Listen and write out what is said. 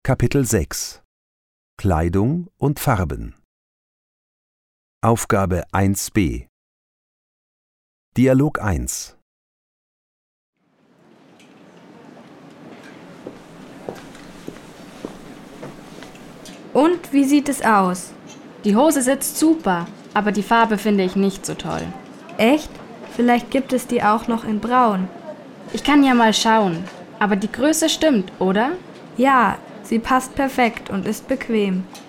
Kapitel 6 Kleidung und Farben. Aufgabe 1b. Dialog 1. Und wie sieht es aus? Die Hose sitzt super, aber die Farbe finde ich nicht so toll. Echt? Vielleicht gibt es die auch noch in Braun. Ich kann ja mal schauen, aber die Größe stimmt, oder? Ja, sie passt perfekt und ist bequem.